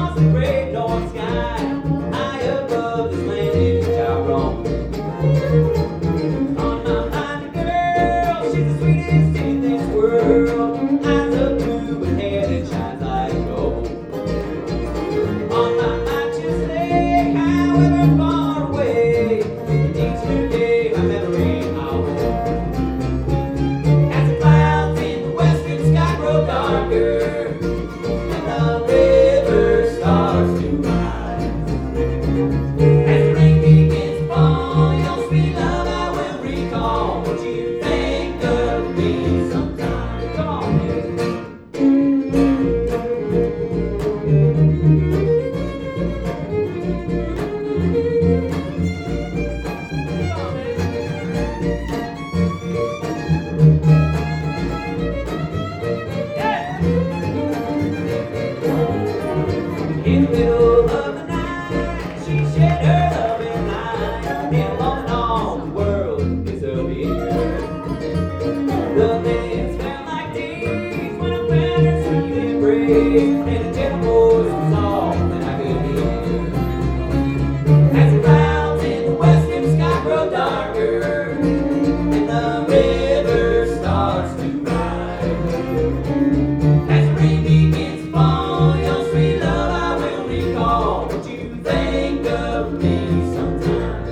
across the great north sky, high above this land in which I roam. On my mind, the girl, she's the sweetest in this world. Eyes of blue and hair that shines like gold. On my mind, she'll stay, however far away. Each new day, my memory I'll hold. As the clouds in the western sky grow darker, and the river starts to rise. As the rain begins to fall, your sweet love I will recall. Won't you think of me sometime? Come on, in the middle of the night, she shed her loving light. In a moment all the world disappeared. The minutes felt like days when I found her sweet embrace, and a gentle voice was all that I could hear. As the clouds in the western sky grow darker, and the river starts to rise. As the rain begins to fall, your sweet love I will recall. Won't you think of me sometime?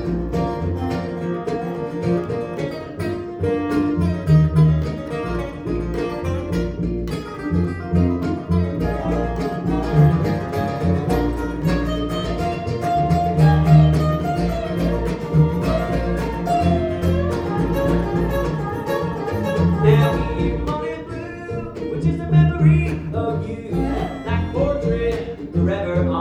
Now we're morning blue, which is a memory of you, like a portrait forever